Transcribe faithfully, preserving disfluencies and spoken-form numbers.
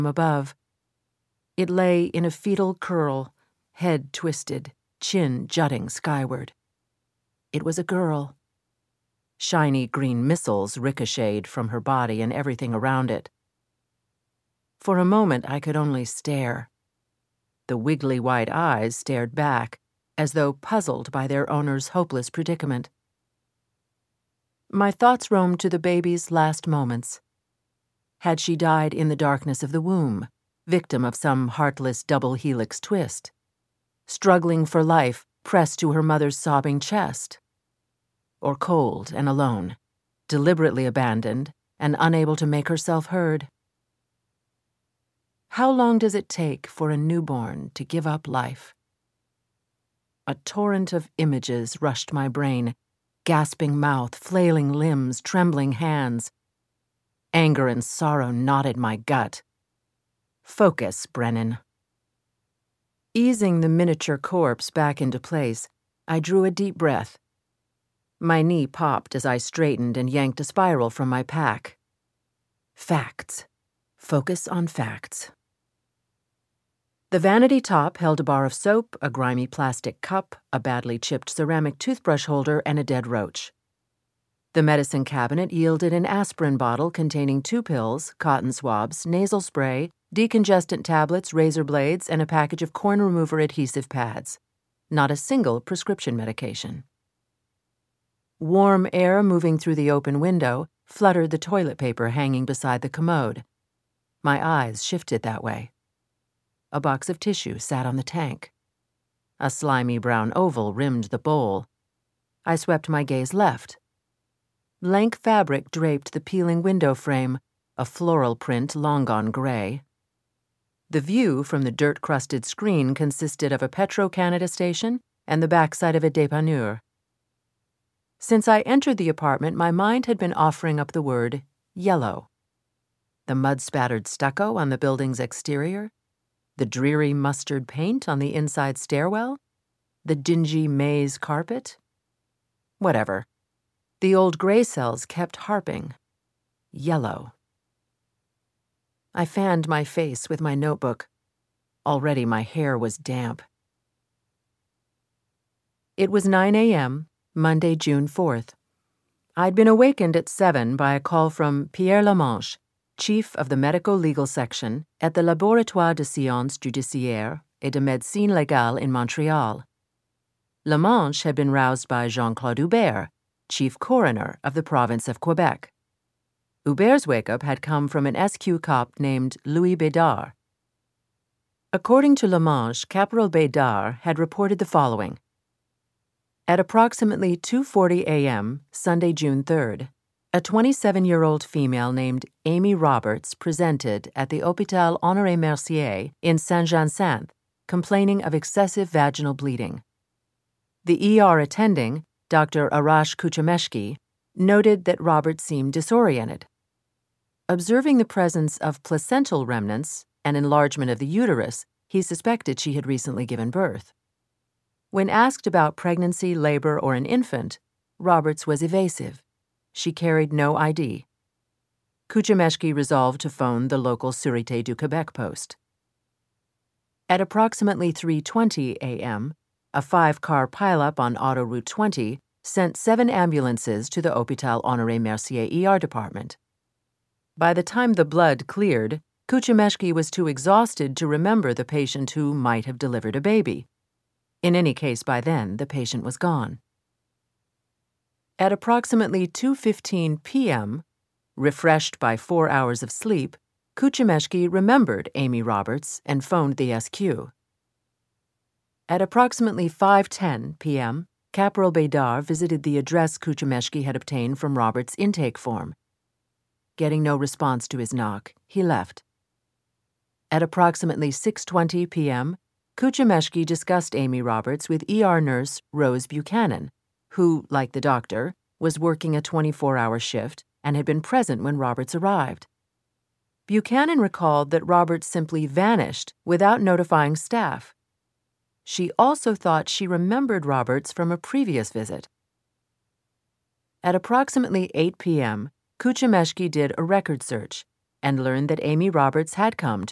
above. It lay in a fetal curl, head twisted, chin jutting skyward. It was a girl. Shiny green missiles ricocheted from her body and everything around it. For a moment I could only stare. The wiggly white eyes stared back, as though puzzled by their owner's hopeless predicament. My thoughts roamed to the baby's last moments. Had she died in the darkness of the womb, victim of some heartless double helix twist, struggling for life pressed to her mother's sobbing chest? Or cold and alone, deliberately abandoned and unable to make herself heard? How long does it take for a newborn to give up life? A torrent of images rushed my brain, gasping mouth, flailing limbs, trembling hands. Anger and sorrow knotted my gut. Focus, Brennan. Easing the miniature corpse back into place, I drew a deep breath. My knee popped as I straightened and yanked a spiral from my pack. Facts. Focus on facts. The vanity top held a bar of soap, a grimy plastic cup, a badly chipped ceramic toothbrush holder, and a dead roach. The medicine cabinet yielded an aspirin bottle containing two pills, cotton swabs, nasal spray, decongestant tablets, razor blades, and a package of corn remover adhesive pads. Not a single prescription medication. Warm air moving through the open window fluttered the toilet paper hanging beside the commode. My eyes shifted that way. A box of tissue sat on the tank. A slimy brown oval rimmed the bowl. I swept my gaze left. Lank fabric draped the peeling window frame, a floral print long gone gray. The view from the dirt-crusted screen consisted of a Petro-Canada station and the backside of a dépanneur. Since I entered the apartment, my mind had been offering up the word yellow. The mud-spattered stucco on the building's exterior, the dreary mustard paint on the inside stairwell, the dingy maize carpet. Whatever. The old gray cells kept harping. Yellow. I fanned my face with my notebook. Already my hair was damp. It was nine a.m., Monday, June fourth. I'd been awakened at seven by a call from Pierre Lamanche, chief of the medico-legal section at the Laboratoire de Sciences Judiciaires et de Médecine Légale in Montreal. Lamanche had been roused by Jean-Claude Hubert, chief coroner of the province of Quebec. Hubert's wake-up had come from an S Q cop named Louis Bédard. According to Lamanche, Caporal Bédard had reported the following. At approximately two forty a.m., Sunday, June third, a twenty-seven-year-old female named Amy Roberts presented at the Hôpital Honoré Mercier in Saint-Jean-Sainte, complaining of excessive vaginal bleeding. The E R attending, Doctor Arash Kuchemeshki, noted that Roberts seemed disoriented. Observing the presence of placental remnants, an enlargement of the uterus, he suspected she had recently given birth. When asked about pregnancy, labor, or an infant, Roberts was evasive. She carried no I D. Kuchemeshki resolved to phone the local Sûreté du Québec post. At approximately three twenty a.m., a five-car pileup on Autoroute twenty sent seven ambulances to the Hôpital Honoré Mercier E R department. By the time the blood cleared, Kuchemeshki was too exhausted to remember the patient who might have delivered a baby. In any case, by then, the patient was gone. At approximately two fifteen p.m., refreshed by four hours of sleep, Kuchemeshki remembered Amy Roberts and phoned the S Q. At approximately five ten p.m., Caporal Bédard visited the address Kuchemeshki had obtained from Roberts' intake form. Getting no response to his knock, he left. At approximately six twenty p.m., Kuchemeshki discussed Amy Roberts with E R nurse Rose Buchanan, who, like the doctor, was working a twenty-four hour shift and had been present when Roberts arrived. Buchanan recalled that Roberts simply vanished without notifying staff. She also thought she remembered Roberts from a previous visit. At approximately eight p.m., Kuchemeshki did a record search and learned that Amy Roberts had come to